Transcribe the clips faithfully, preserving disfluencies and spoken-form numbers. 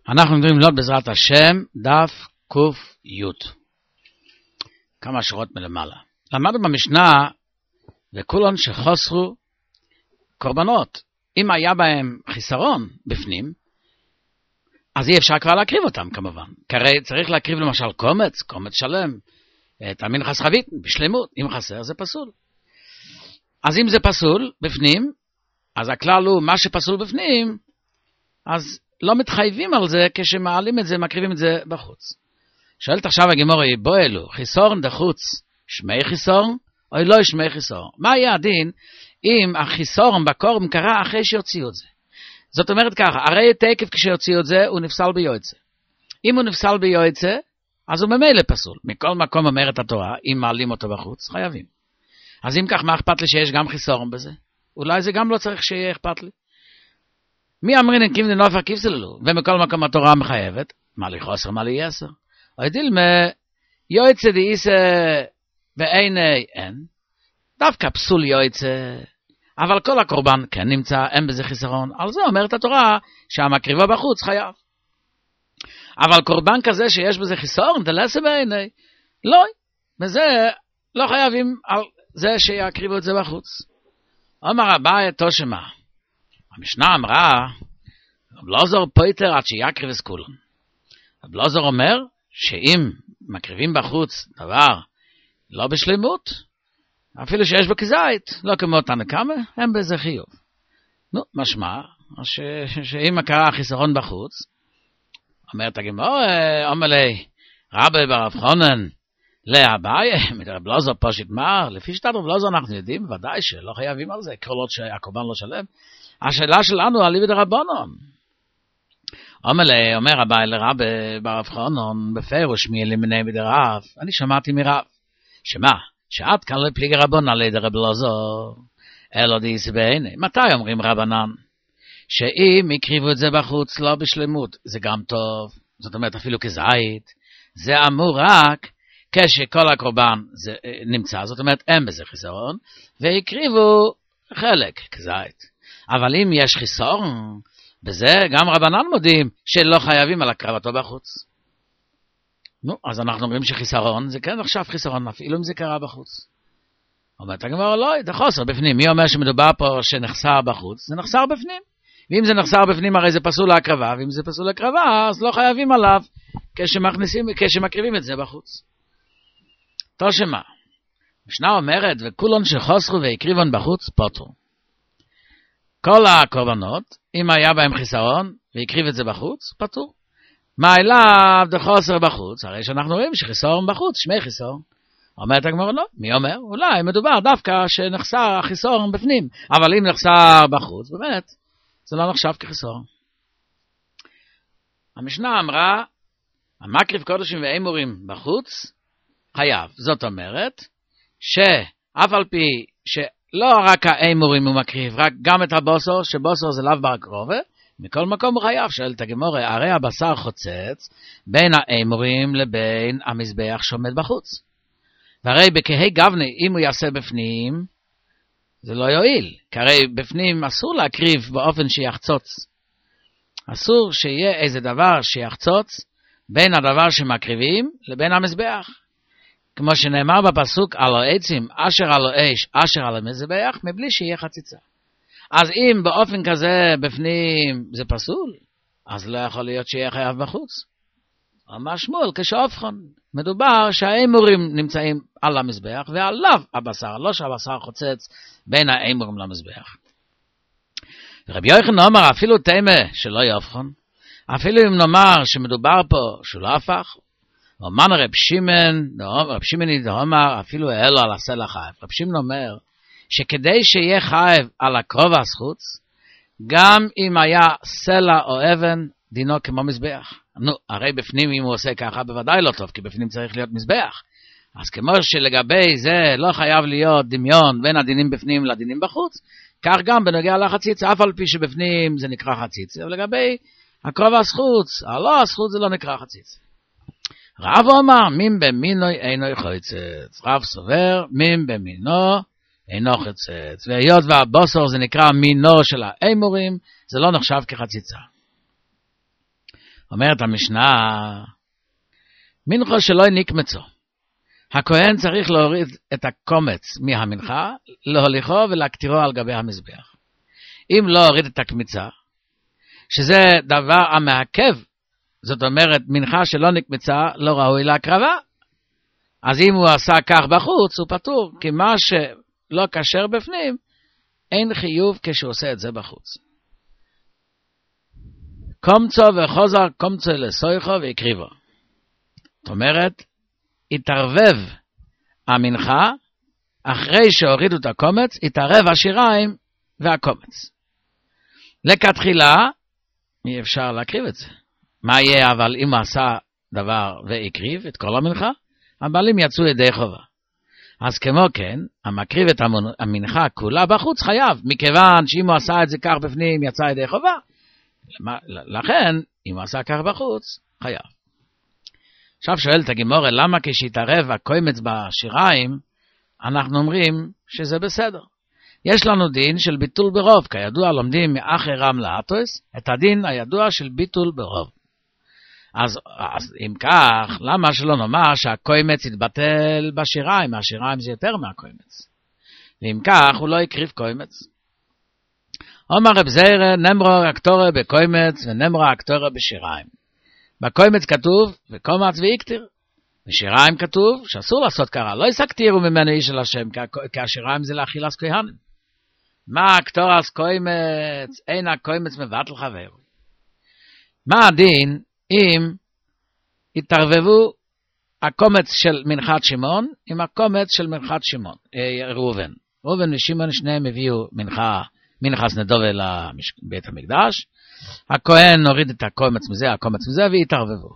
אנחנו מדברים ללמוד בעזרת השם, דף קוף י' כמה שורות מלמעלה. למדנו במשנה, וכולן שחוסרו קורבנות. אם היה בהם חיסרון בפנים, אז אי אפשר כבר להקריב אותם כמובן. כי הרי צריך להקריב למשל קומץ, קומץ שלם, את המנחס חבית, בשלמות. אם חסר זה פסול. אז אם זה פסול בפנים, אז הכלל הוא מה שפסול בפנים, אז לא מתחייבים על זה כשמעלים את זה, מקריבים את זה בחוץ. שואלת עכשיו הגמורי, בוא אלו, חיסורן דחוץ, שמי חיסורן, או לא שמי חיסורן? מה יהיה הדין אם החיסורן בקורם קרה אחרי שיוציאו את זה? זאת אומרת ככה, הרי תקף כשיוציאו את זה, הוא נפסל ביועצה. אם הוא נפסל ביועצה, אז הוא ממילא פסול. מכל מקום אומרת התורה, אם מעלים אותו בחוץ, חייבים. אז אם כך, מה אכפת לי שיש גם חיסורן בזה? אולי זה גם לא צריך שיהיה אכפת לי. מי אמרין קימדין נופר כיפסללו, ומכל מקום התורה מחייבת, מה לי חוסר, מה לי יסר. או דילמה, יועצה דאיסה ואיני אין, דווקא פסול יועצה, אבל כל הקורבן כן נמצא, אין בזה חיסרון. על זה אומרת התורה שהמקריבו בחוץ חייב. אבל קורבן כזה שיש בזה חיסרון, דלסה ואיני, לא, בזה לא חייבים על זה שיקריבו את זה בחוץ. אומר אביי תושמה, המשנה אמרה, הבלוזור פויטר עד שיקריב את כולן. הבלוזור אומר שאם מקריבים בחוץ דבר לא בשלמות, אפילו שיש בו כזית, לא כמו תנקמה, הם בזה חיוב. נו, משמע, ש... שאם קרה חיסרון בחוץ, אומרת הגמור, אומר לי, רבי ברב חונן, לאביי, הבלוזור פשוט מר, לפי שתת הבלוזור אנחנו יודעים, ודאי שלא חייבים על זה, קרולות שהקורבן לא שלם. השאלה שלנו על ליבד רבונון. אומר לי, אומר רבי לרבי ברב חונן, בפירוש מי אלימיני בדרב, אני שמעתי מרב, שמה? שעד כאן לא פליגי רבון על ידי רב לוזור, אלו דיס בעיני. מתי אומרים רבנן? שאם יקריבו את זה בחוץ לא בשלמות, זה גם טוב, זאת אומרת אפילו כזית, זה אמור רק כשכל הקורבן זה, נמצא, זאת אומרת אין בזה חיסרון, ויקריבו חלק כזית. אבל אם יש חיסרון, בזה גם רבנן מודים שלא חייבים על הקרבתו בחוץ. נו, אז אנחנו אומרים שחיסרון זה כן עכשיו חיסרון, אפילו אם זה קרה בחוץ. אומרת הגמרא, לא, זה חוסר בפנים. מי אומר שמדובר פה שנחסר בחוץ? זה נחסר בפנים. ואם זה נחסר בפנים, הרי זה פסול להקרבה, ואם זה פסול להקרבה, אז לא חייבים עליו כשמכניסים, כשמקריבים את זה בחוץ. תושמה, משנה אומרת, וכולון שחוסרו ויקריבון בחוץ, פוטרו. כל הקורבנות, אם היה בהם חיסרון, ויקריב את זה בחוץ, פטור. מה אליו דחוסר בחוץ? הרי שאנחנו רואים שחיסרון בחוץ, שמי חיסרון. אומרת הגמרא, לא. מי אומר? אולי מדובר דווקא שנחסר החיסרון בפנים. אבל אם נחסר בחוץ, באמת, זה לא נחשב כחיסרון. המשנה אמרה, המקריב קודשים ואמורים בחוץ, חייב. זאת אומרת, שאף על פי שלא רק האמורים הוא מקריב, רק גם את הבוסר, שבוסר זה לאו בר קרובה, מכל מקום הוא חייב. שואלת הגמרא, הרי הבשר חוצץ בין האמורים לבין המזבח שעומד בחוץ. והרי בכהי גבני, אם הוא יעשה בפנים, זה לא יועיל. כי הרי בפנים אסור להקריב באופן שיחצוץ. אסור שיהיה איזה דבר שיחצוץ בין הדבר שמקריבים לבין המזבח. כמו שנאמר בפסוק, על העצים, אשר על האש, אשר על המזבח, מבלי שיהיה חציצה. אז אם באופן כזה בפנים זה פסול, אז לא יכול להיות שיהיה חייב בחוץ. אמר שמואל, כשהופכון, מדובר שהאמורים נמצאים על המזבח, ועליו הבשר, לא שהבשר חוצץ בין האמורים למזבח. רבי יוחנן אומר, אפילו תימה שלא יהפכון, אפילו אם נאמר שמדובר פה שהוא לא הפך, אומן רב שמעון, רב שמעון אומר, אפילו אלו על הסלע חייב. רב שמעון אומר, שכדי שיהיה חייב על הקרוב הזכות, גם אם היה סלע או אבן, דינו כמו מזבח. נו, הרי בפנים אם הוא עושה ככה, בוודאי לא טוב, כי בפנים צריך להיות מזבח. אז כמו שלגבי זה לא חייב להיות דמיון בין הדינים בפנים לדינים בחוץ, כך גם בנוגע לחציץ, אף על פי שבפנים זה נקרא חציץ, אבל לגבי הקרוב הזכות, הלא הזכות זה לא נקרא חציץ. רב אומר, מין במינוי אינו חוצץ. רב סובר, מין במינו אינו חוצץ. והיות והבוסר זה נקרא מינו של האמורים, זה לא נחשב כחציצה. אומרת המשנה, מנחו שלא נקמצו. הכהן צריך להוריד את הקומץ מהמנחה, להוליכו ולהקטירו על גבי המזבח. אם לא הוריד את הקמיצה, שזה דבר המעכב, זאת אומרת, מנחה שלא נקמצה לא ראוי להקרבה. אז אם הוא עשה כך בחוץ, הוא פטור, כי מה שלא כשר בפנים, אין חיוב כשהוא עושה את זה בחוץ. קומצו וחוזר קומצו לסויכו ויקריבו. זאת אומרת, התערבב המנחה, אחרי שהורידו את הקומץ, התערב השיריים והקומץ. לכתחילה, אי אפשר להקריב את זה. מה יהיה אבל אם הוא עשה דבר והקריב את כל המנחה? הבעלים יצאו ידי חובה. אז כמו כן, המקריב את המנחה כולה בחוץ חייב, מכיוון שאם הוא עשה את זה כך בפנים יצא ידי חובה, לכן, אם הוא עשה כך בחוץ, חייב. עכשיו שואלת הגמרא, למה כשהתערב הקומץ בשיריים, אנחנו אומרים שזה בסדר. יש לנו דין של ביטול ברוב, כידוע לומדים מאחי רם לאטוס, את הדין הידוע של ביטול ברוב. אז, אז אם כך, למה שלא נאמר שהקומץ יתבטל בשיריים, השיריים זה יותר מהקומץ. ואם כך, הוא לא יקריב קומץ. אומר רב זיירא, נמרו הקטורה בקומץ ונמרו הקטורה בשיריים. בקומץ כתוב, וקומץ ויקטיר. בשיריים כתוב, שאסור לעשות ככה, לא יסקטירו ממנו איש של השם, כי השיריים זה לאכילת כהנים. מה הקטורס קומץ, אין הקומץ מבטל חברו. מה הדין אם התערבבו הקומץ של מנחת שמעון עם הקומץ של מנחת שמעון, אה, ראובן. ראובן ושמעון שניהם הביאו מנחה, מנחס נדובה לבית המקדש. הכהן הוריד את הקומץ מזה, הקומץ מזה, והתערבבו.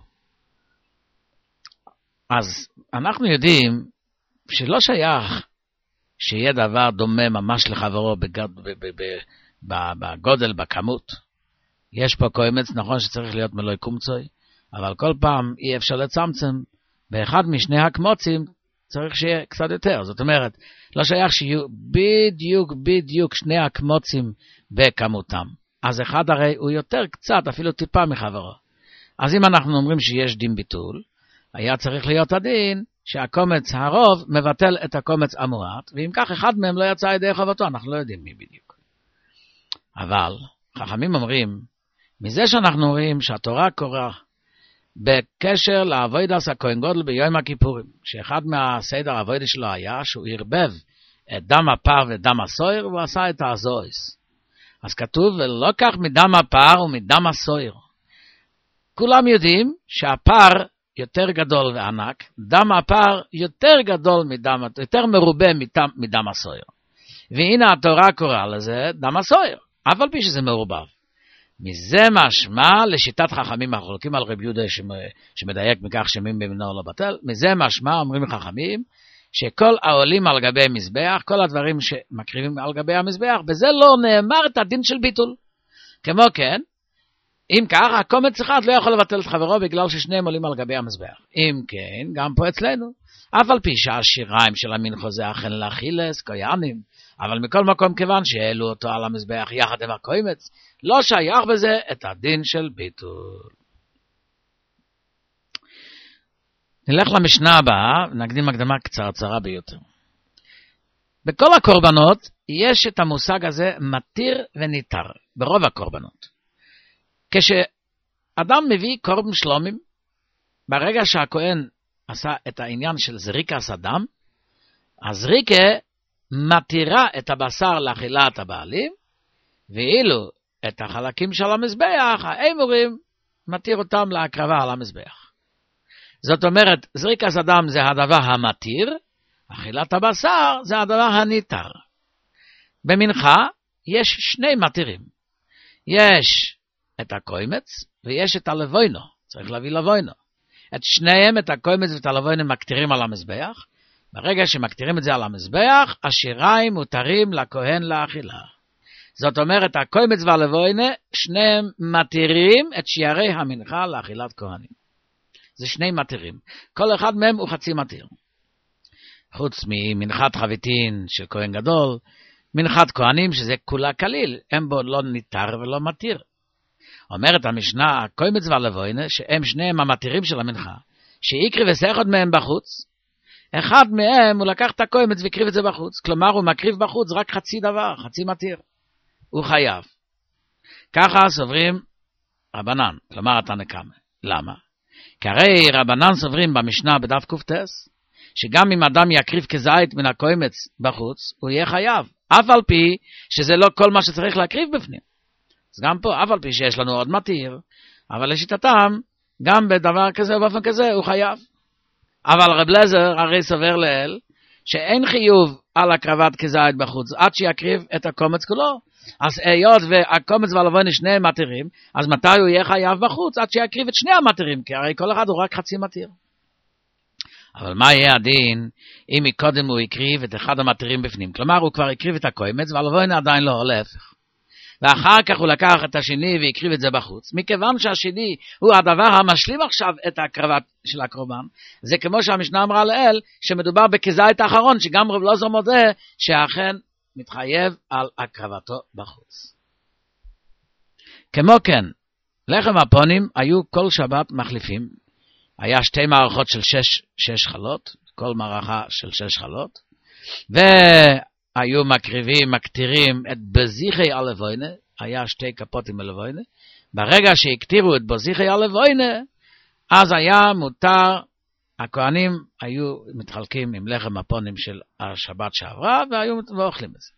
אז אנחנו יודעים שלא שייך שיהיה דבר דומה ממש לחברו בגד, בגודל, בכמות. יש פה קומץ, נכון שצריך להיות מלוי קומצוי, אבל כל פעם אי אפשר לצמצם, באחד משני הקמוצים צריך שיהיה קצת יותר. זאת אומרת, לא שייך שיהיו בדיוק בדיוק שני הקמוצים בכמותם. אז אחד הרי הוא יותר קצת, אפילו טיפה מחברו. אז אם אנחנו אומרים שיש דין ביטול, היה צריך להיות הדין שהקומץ הרוב מבטל את הקומץ המועט, ואם כך אחד מהם לא יצא ידי חובתו, אנחנו לא יודעים מי בדיוק. אבל חכמים אומרים, מזה שאנחנו רואים שהתורה קוראה בקשר לעבודת הכהן גודל ביום הכיפורים, שאחד מהסדר העבודה שלו היה שהוא ערבב את דם הפר ודם הסויר, והוא עשה את הזויס. אז כתוב, ולא כך מדם הפר ומדם הסויר. כולם יודעים שהפר יותר גדול וענק, דם הפר יותר גדול מדם, יותר מרובה מדם, מדם הסויר. והנה התורה קוראה לזה דם הסויר, אף על פי שזה מעורבב. מזה משמע לשיטת חכמים החולקים על רבי יהודה שמדייק מכך שמין במינו לא בטל, מזה משמע אומרים חכמים שכל העולים על גבי מזבח, כל הדברים שמקריבים על גבי המזבח, בזה לא נאמר את הדין של ביטול. כמו כן, אם כך, הקומץ אחד לא יכול לבטל את חברו בגלל ששניהם עולים על גבי המזבח. אם כן, גם פה אצלנו, אף על פי שהשיריים של המנחו זה אכן לאכילס, כהנים, אבל מכל מקום כיוון שהעלו אותו על המזבח יחד עם הקומץ, לא שייך בזה את הדין של ביטול. נלך למשנה הבאה, נקדים הקדמה קצרצרה ביותר. בכל הקורבנות יש את המושג הזה מתיר וניתר, ברוב הקורבנות. כשאדם מביא קורבן שלומים, ברגע שהכהן עשה את העניין של זריקת הדם, הזריקה מתירה את הבשר לאכילת הבעלים, ואילו את החלקים של המזבח, האמורים, מתיר אותם להקרבה על המזבח. זאת אומרת, זריקת הדם זה הדבר המתיר, אכילת הבשר זה הדבר הניתר. במנחה יש שני מתירים. יש את הקומץ ויש את הלבוינו, צריך להביא לבוינו. את שניהם, את הקומץ ואת הלבוינו, מקטירים על המזבח. ברגע שמקטירים את זה על המזבח, השיריים מותרים לכהן לאכילה. זאת אומרת, הקומץ והלבוינו, שניהם מתירים את שיערי המנחה לאכילת כהנים. זה שני מתירים. כל אחד מהם הוא חצי מתיר. חוץ ממנחת חביתין של כהן גדול, מנחת כהנים שזה כולה כליל, הם בו לא ניתר ולא מתיר. אומרת המשנה, הקוימץ והלבוינה, שהם שניהם המתירים של המנחה, שיקריב אחד מהם בחוץ, אחד מהם הוא לקח את הקוימץ והקריב את זה בחוץ, כלומר הוא מקריב בחוץ רק חצי דבר, חצי מתיר, הוא חייב. ככה סוברים רבנן, כלומר התנא קמא. למה? כי הרי רבנן סוברים במשנה בדף קופטס, שגם אם אדם יקריב כזית מן הקוימץ בחוץ, הוא יהיה חייב, אף על פי שזה לא כל מה שצריך להקריב בפנים. אז גם פה, אף על פי שיש לנו עוד מתיר, אבל לשיטתם, גם בדבר כזה ובאופן כזה הוא חייב. אבל רב אליעזר הרי סובר לאל, שאין חיוב על הקרבת כזית בחוץ, עד שיקריב את הקומץ כולו. אז היות והקומץ והלבוינה שניהם מתירים, אז מתי הוא יהיה חייב בחוץ? עד שיקריב את שני המתירים, כי הרי כל אחד הוא רק חצי מתיר. אבל מה יהיה הדין אם מקודם הוא יקריב את אחד המתירים בפנים? כלומר, הוא כבר יקריב את הקומץ, והלבוינה עדיין לא, להפך. ואחר כך הוא לקח את השני ויקריב את זה בחוץ. מכיוון שהשני הוא הדבר המשלים עכשיו את הקרבת של הקורבן, זה כמו שהמשנה אמרה לאל, שמדובר בכזית האחרון, שגם רב אליעזר מודה שאכן מתחייב על הקרבתו בחוץ. כמו כן, לחם הפונים היו כל שבת מחליפים. היה שתי מערכות של שש, שש חלות, כל מערכה של שש חלות, והיו מקריבים, מקטירים את בזיחי הלבוינה, היה שתי כפות עם הלבוינה. ברגע שהקטירו את בזיחי הלבוינה, אז היה מותר, הכהנים היו מתחלקים עם לחם הפונים של השבת שעברה, והיו ואוכלים את זה.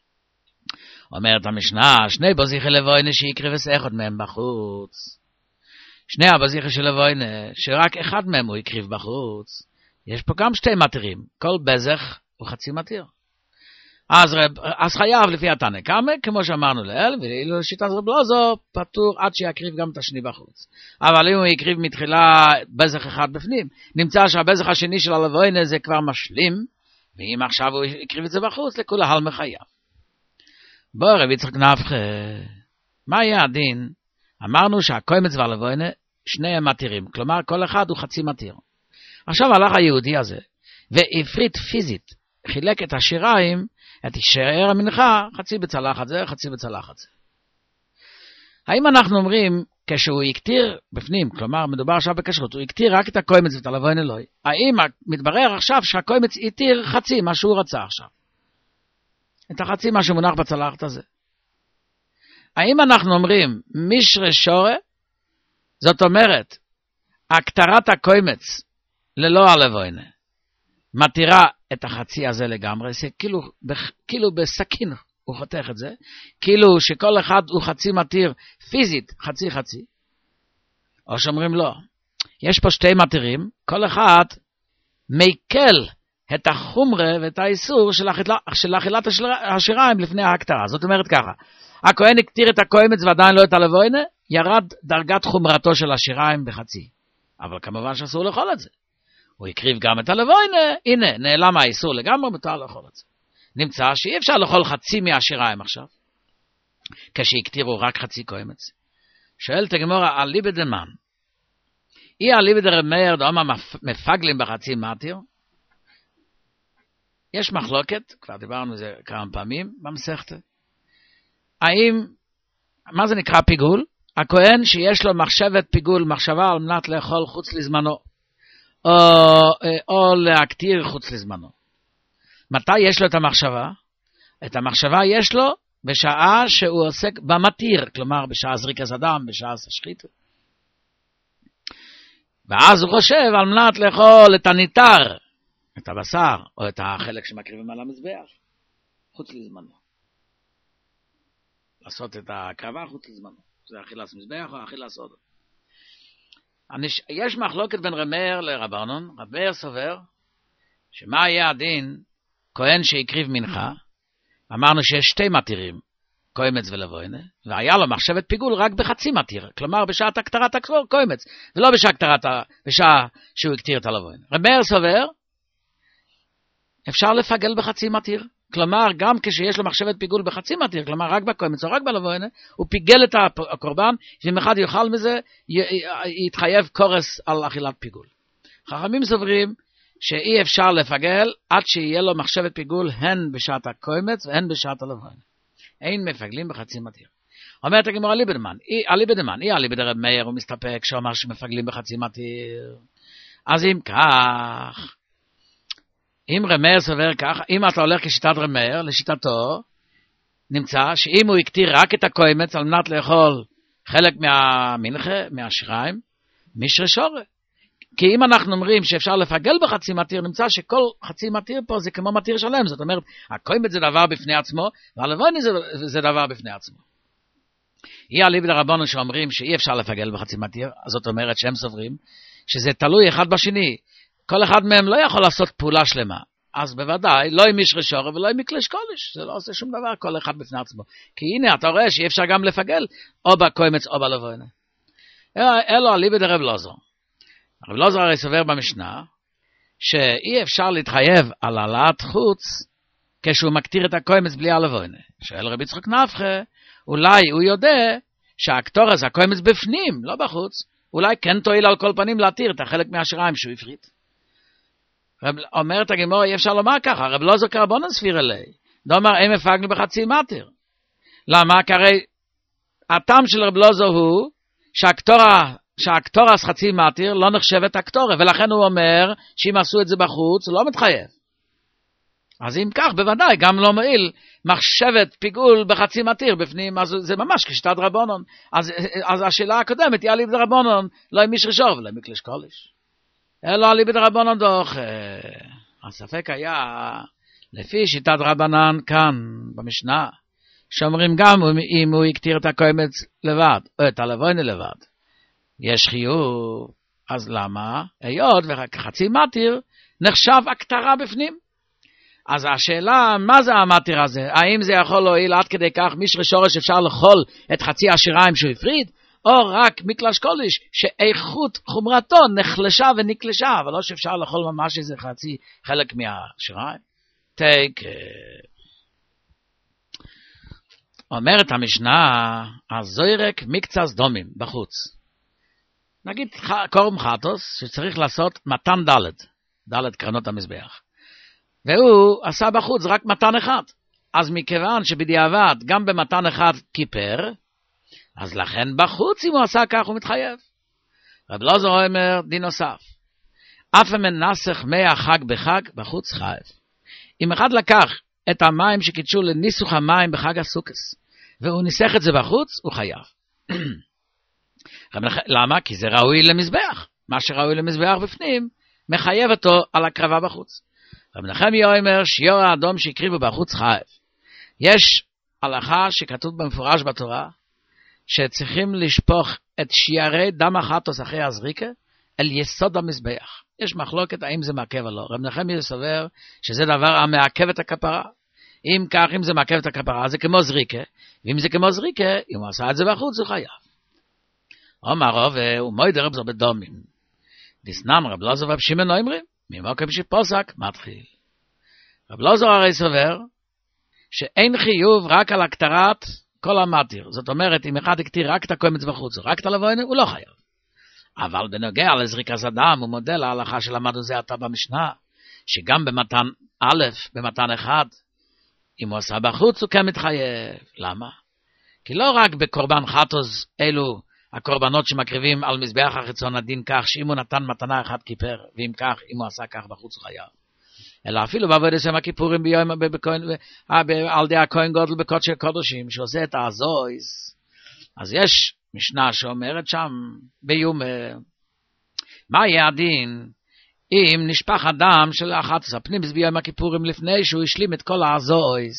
אומרת המשנה, שני בזיחי לבוינה שיקריב אחד מהם בחוץ. שני הבזיחי של לבוינה, שרק אחד מהם הוא יקריב בחוץ. יש פה גם שתי מתירים, כל בזח הוא חצי מתיר. אז, אז חייב לפי התנא קמא, כמו שאמרנו לאל, ואילו שיטת רב אליעזר פטור עד שיקריב גם את השני בחוץ. אבל אם הוא יקריב מתחילה בזח אחד בפנים, נמצא שהבזח השני של הלבוינה זה כבר משלים, ואם עכשיו הוא יקריב את זה בחוץ, לכולה הלמה חייב. בוא רבי יצחק נפחא, מה יהיה הדין? אמרנו שהקוימץ והלבוינה שניהם מתירים, כלומר כל אחד הוא חצי מתיר. עכשיו הלך היהודי הזה, והפריט פיזית, חילק את השיריים, את שאר המנחה, חצי בצלחת זה, חצי בצלחת זה. האם אנחנו אומרים, כשהוא יקטיר בפנים, כלומר מדובר עכשיו בכשרות, הוא יקטיר רק את הקוימץ ואת הלבוינה לא? האם מתברר עכשיו שהקוימץ יתיר חצי מה שהוא רצה עכשיו? את החצי מה שמונח בצלחת הזה. האם אנחנו אומרים מישרי שורה? זאת אומרת, הקטרת הקוימץ ללא הלבוינה, מתירה את החצי הזה לגמרי, זה כאילו, כאילו בסכין הוא חותך את זה, כאילו שכל אחד הוא חצי מתיר פיזית, חצי חצי, או שאומרים לא, יש פה שתי מתירים, כל אחד מקל את החומרה ואת האיסור של, אכילה, של אכילת השיריים לפני ההקטרה. זאת אומרת ככה, הכהן הקטיר את הקוימץ ועדיין לא את הלבוינה, ירד דרגת חומרתו של השיריים בחצי. אבל כמובן שאסור לאכול את זה. הוא הקריב גם את הלבוינה, הנה, נעלם האיסור לגמרי, מותר לאכול את זה. נמצא שאי אפשר לאכול חצי מהשיריים עכשיו, כשהקטירו רק חצי קוימץ. שואלת הגמרא, אליבא דמן, אי אליבא דרמר דאמר מפגלים בחצי מתיר? יש מחלוקת, כבר דיברנו על זה כמה פעמים, במסכתא. האם, מה זה נקרא פיגול? הכהן שיש לו מחשבת פיגול, מחשבה על מנת לאכול חוץ לזמנו, או, או להקטיר חוץ לזמנו. מתי יש לו את המחשבה? את המחשבה יש לו בשעה שהוא עוסק במתיר, כלומר בשעה זריקת הדם, בשעה השחיתות. ואז הוא חושב על מנת לאכול את הניתר, את הבשר, או את החלק שמקריבים על המזבח, חוץ לזמנו. לעשות את הקרבה חוץ לזמנו. זה אכילת מזבח או אכילת סעודה. יש מחלוקת בין רמר לרבנון. רבר סובר, שמה יהיה הדין, כהן שהקריב מנחה, אמרנו שיש שתי מתירים, קוימץ ולבוינה, והיה לו מחשבת פיגול רק בחצי מתיר, כלומר בשעת הקטרת הקוימץ, ולא בשעה, הקטרת, בשעה שהוא הקטיר את הלבוינה. רמר סובר, אפשר לפגל בחצי מתיר, כלומר גם כשיש לו מחשבת פיגול בחצי מתיר, כלומר רק בקוימץ או רק בלבוינה, הוא פיגל את הקורבן, שאם אחד יאכל מזה, יתחייב קורס על אכילת פיגול. חכמים סוברים, שאי אפשר לפגל עד שיהיה לו מחשבת פיגול הן בשעת הקוימץ והן בשעת הלבוינה. אין מפגלים בחצי מתיר. אומרת הגמרא ליבדמן, אליבדמן, אי אליבד רב מאיר, הוא מסתפק שאומר שמפגלים בחצי מתיר. אז אם כך, אם רב מאיר סובר כך, אם אתה הולך כשיטת רב מאיר, לשיטתו, נמצא שאם הוא הקטיר רק את הקוימץ על מנת לאכול חלק מהמנחה, מהשיריים, מישרי שורה. כי אם אנחנו אומרים שאפשר לפגל בחצי מתיר, נמצא שכל חצי מתיר פה זה כמו מתיר שלם. זאת אומרת, הקוימץ זה דבר בפני עצמו, והלבוני זה, זה דבר בפני עצמו. אי אליבד רבנו שאומרים שאי אפשר לפגל בחצי מתיר, אז זאת אומרת שהם סוברים שזה תלוי אחד בשני. כל אחד מהם לא יכול לעשות פעולה שלמה. אז בוודאי, לא עם מישרי שורה ולא עם מקלש קודש. זה לא עושה שום דבר, כל אחד בפני עצמו. כי הנה, אתה רואה שאי אפשר גם לפגל, או בקוימץ או בלבוני. אלו אליבד רב אלעזר. רב אלעזר הרי סובר במשנה, שאי אפשר להתחייב על העלאת חוץ, כשהוא מקטיר את הקוימץ בלי הלבוני. שואל רבי יצחק נפחא, אולי הוא יודע שהקטורס, הקוימץ בפנים, לא בחוץ, אולי כן תועיל על כל פנים להתיר את החלק מהשיריים שהוא הפריט. אומרת הגמרא, אי אפשר לומר ככה, רב אלעזר כרבנן סביר אלי. דאמר, הם הפגנו בחצי מתיר. למה? כי הרי הטעם של רב אלעזר הוא שהקטורה, שהקטורס חצי מתיר לא נחשבת הקטורה, ולכן הוא אומר שאם עשו את זה בחוץ, הוא לא מתחייב. אז אם כך, בוודאי, גם לא מועיל מחשבת פיגול בחצי מתיר בפנים, אז זה ממש כשיטת רבנן. אז, אז השאלה הקודמת היא אליבד רבנן, לא עם מישרי שורה ולא עם מקלש קודש. אלא אליבד רבנן דוח. הספק היה, לפי שיטת רבנן כאן, במשנה, שאומרים גם אם הוא הקטיר את הקוימץ לבד, או את הלבוני לבד. יש חיוב, אז למה? היות וחצי מתיר נחשב הקטרה בפנים. אז השאלה, מה זה המתיר הזה? האם זה יכול להועיל עד כדי כך מישרי שורש אפשר לאכול את חצי השיריים שהוא הפריד? או רק מקלש קודש שאיכות חומרתו נחלשה ונקלשה, אבל לא שאפשר לאכול ממש איזה חצי חלק מהשיריים? תיק. אומרת המשנה, הזוירק מקצת דומים בחוץ. נגיד קורם חטוס שצריך לעשות מתן דלת, דלת קרנות המזבח. והוא עשה בחוץ רק מתן אחד. אז מכיוון שבדיעבד גם במתן אחד כיפר, אז לכן בחוץ אם הוא עשה כך הוא מתחייב. רב אלעזר אומר דין נוסף. אף אם נסח מאה חג בחג, בחוץ חייב. אם אחד לקח את המים שקידשו לניסוך המים בחג הסוכס, והוא ניסח את זה בחוץ, הוא חייב. למה? כי זה ראוי למזבח. מה שראוי למזבח בפנים, מחייב אותו על הקרבה בחוץ. רב נחמיה אומר שיעור האדום שהקריבו בחוץ חייב. יש הלכה שכתוב במפורש בתורה, שצריכים לשפוך את שיערי דם החטוס אחרי הזריקה אל יסוד המזבח. יש מחלוקת האם זה מעכב או לא. רב נחמיה סובר שזה דבר המעכב את הכפרה. אם כך, אם זה מעכב את הכפרה, זה כמו זריקה, ואם זה כמו זריקה, אם הוא עשה את זה בחוץ, הוא חייב. אומר רב, ומוידר רב זו בדומים. דסנן רב אלעזר ורב שמעון אומרים, ממוקם שפוסק, מתחיל. רב אלעזר הרי סובר, שאין חיוב רק על הקטרת כל המתיר. זאת אומרת, אם אחד הקטיר רק את הקומץ בחוץ, רק את הלבוני, הוא לא חייב. אבל בנוגע לזריקת הדם, הוא מודל ההלכה שלמדנו זה עתה במשנה, שגם במתן א', במתן אחד, אם הוא עשה בחוץ, הוא כן מתחייב. למה? כי לא רק בקורבן חטוז, אלו הקורבנות שמקריבים על מזבח החיצון הדין כך, שאם הוא נתן מתנה אחת כיפר, ואם כך, אם הוא עשה כך בחוץ הוא חייב. אלא אפילו בעבודת יום הכיפורים ביום, על די הכהן גודל בקודש הקודשים, שעושה את הזויז. אז יש משנה שאומרת שם, ביום, מה יהיה הדין, אם נשפך הדם של אחת הפנים ביום הכיפורים לפני שהוא השלים את כל הזויז.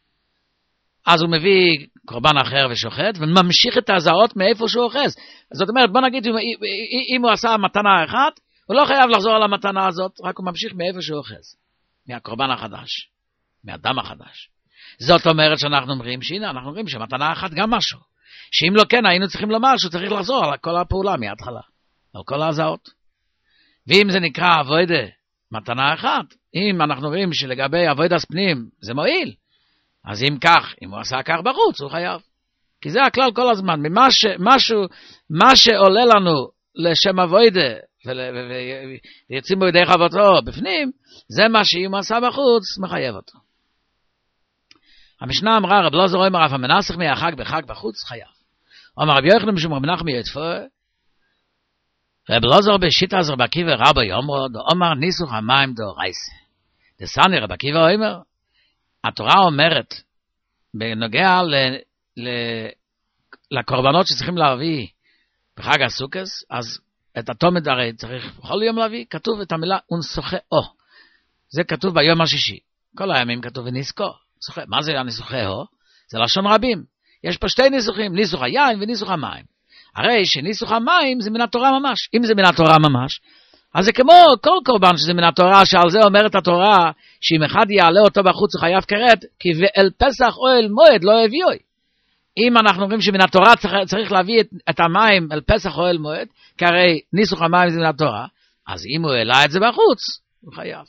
אז הוא מביא קורבן אחר ושוחט, וממשיך את הזעות מאיפה שהוא אוחז. זאת אומרת, בוא נגיד, אם הוא עשה מתנה אחת, הוא לא חייב לחזור על המתנה הזאת, רק הוא ממשיך מאיפה שהוא אוחז. מהקורבן החדש, מהדם החדש. זאת אומרת שאנחנו אומרים, שהנה, אנחנו אומרים שמתנה אחת גם משהו. שאם לא כן, היינו צריכים לומר שהוא צריך לחזור על כל הפעולה מההתחלה, על כל הזעות. ואם זה נקרא אבוידה, מתנה אחת, אם אנחנו רואים שלגבי אבוידס פנים זה מועיל, אז אם כך, אם הוא עשה כך בחוץ, הוא חייב. כי זה הכלל כל הזמן. ממה ש, משהו, מה שעולה לנו לשם אבוידה, ויוצאים בו ידי חבותו בפנים, זה מה שאם הוא עשה בחוץ, מחייב אותו. המשנה אמרה, רב אלעזר אומר, אף המנסח מהחג בחג בחוץ, חייב. אומר רבי יוחנן משום רבי נחמן יצפו, רב אלעזר בשיטה זו רבי עקיבא רבי אומרו, אומר ניסוך המים דאורייסה. דסני רבי עקיבא אומר, התורה אומרת, בנוגע ל, ל, לקורבנות שצריכים להביא בחג הסוכס, אז את התומד הרי צריך בכל יום להביא, כתוב את המילה ונסוכה או. זה כתוב ביום השישי. כל הימים כתוב ונסקו. מה זה הנסוכה או? זה לשון רבים. יש פה שתי ניסוחים, ניסוך היין וניסוך המים. הרי שניסוך המים זה מן התורה ממש. אם זה מן התורה ממש, אז זה כמו כל קורבן שזה מן התורה, שעל זה אומרת התורה, שאם אחד יעלה אותו בחוץ הוא חייב כרת, כי ואל פסח או אל מועד לא הביאוי. אם אנחנו אומרים שמן התורה צריך, צריך להביא את, את המים אל פסח או אל מועד, כי הרי ניסוך המים זה מן התורה, אז אם הוא העלה את זה בחוץ, הוא חייב.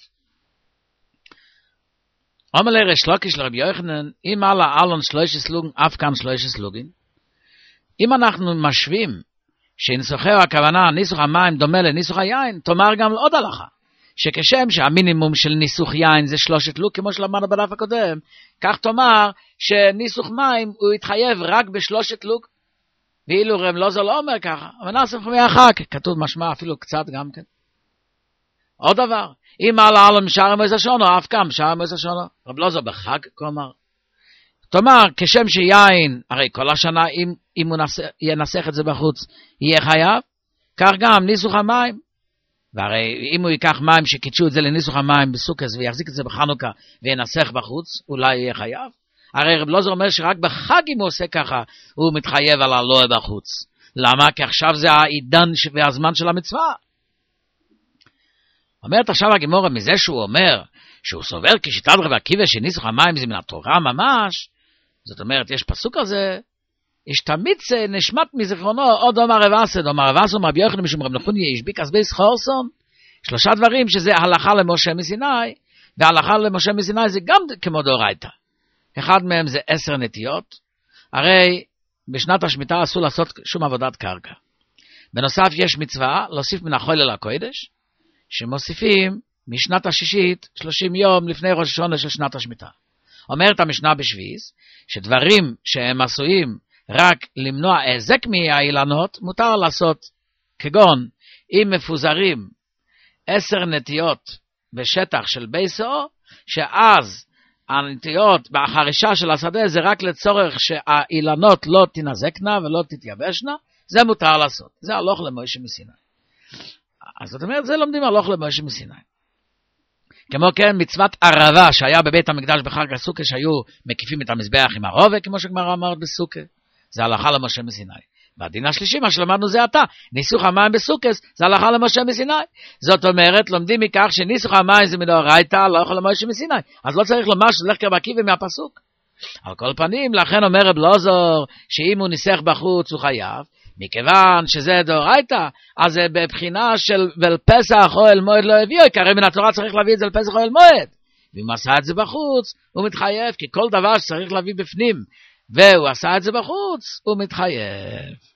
אומר לריש לקיש לרבי יוחנן, אם עלה אלון שלושה סלוגן, אף כאן שלושה סלוגן. אם אנחנו משווים שניסוחו הכוונה, ניסוך המים דומה לניסוך היין, תאמר גם לעוד הלכה, שכשם שהמינימום של ניסוך יין זה שלושת לוג, כמו שלמדנו בדף הקודם, כך תאמר שניסוך מים הוא יתחייב רק בשלושת לוג, ואילו רב אלעזר לא אומר ככה, אבל נעשה חמי אחר, כתוב משמע אפילו קצת גם כן. עוד דבר, אם עלה אלון משער מועד השונו, אף כאן משער מועד השונו, רב אלעזר בחג, כלומר, תאמר, כשם שיין, הרי כל השנה, אם, אם הוא נס, ינסח את זה בחוץ, יהיה חייב, כך גם ניסוך המים, והרי אם הוא ייקח מים שקידשו את זה לניסוך המים בסוכס, ויחזיק את זה בחנוכה, וינסח בחוץ, אולי יהיה חייב. הרי רב אלעזר אומר שרק בחג אם הוא עושה ככה, הוא מתחייב על הלא בחוץ. למה? כי עכשיו זה העידן והזמן של המצווה. אומרת עכשיו הגמרא מזה שהוא אומר, שהוא סובר כשיטת רבי עקיבא שניסוך המים זה מן התורה ממש, זאת אומרת, יש פסוק הזה, יש תמיד נשמט מזיכרונו, עוד אומר רב אסא, אומר רב אסא, רבי יוחנן משום רב נחוניה, השביק אסביס חורסון, שלושה דברים שזה הלכה למשה מסיני, וההלכה למשה מסיני זה גם כמו דאורייתא. אחד מהם זה עשר נטיות, הרי בשנת השמיטה אסור לעשות שום עבודת קרקע. בנוסף יש מצווה, להוסיף מן החול אל הקודש, שמוסיפים משנת השישית, שלושים יום לפני ראש השונה של שנת השמיטה. אומרת המשנה בשביעיס, שדברים שהם עשויים רק למנוע הזק מהאילנות, מותר לעשות, כגון, אם מפוזרים עשר נטיות בשטח של בייסו, שאז הנטיות בחרישה של השדה זה רק לצורך שהאילנות לא תנזקנה ולא תתייבשנה, זה מותר לעשות. זה הלוך למשה מסיני. אז זאת אומרת, זה לומדים הלוך למשה מסיני. כמו כן, מצוות ערבה שהיה בבית המקדש בחג הסוכה, שהיו מקיפים את המזבח עם הרובה, כמו שגמרא אמרת בסוכה, זה הלכה למשה מסיני. והדין השלישי, מה שלמדנו זה עתה, ניסוך המים בסוכס, זה הלכה למשה מסיני. זאת אומרת, לומדים מכך שניסוך המים זה מדאורייתא, הלכה למשה מסיני. אז לא צריך לומר שזה הולך כרבי עקיבא מהפסוק. על כל פנים, לכן אומר רב אלעזר, שאם הוא ניסח בחוץ הוא חייב, מכיוון שזה דאורייתא, אז זה בבחינה של ולפסח או אל מועד לא הביאו, כי הרי מן התורה צריך להביא את זה לפסח או אל מועד. ואם עשה את זה בחוץ, הוא מתחייב, כי כל דבר שצריך להביא בפנים, והוא עשה את זה בחוץ, הוא מתחייב.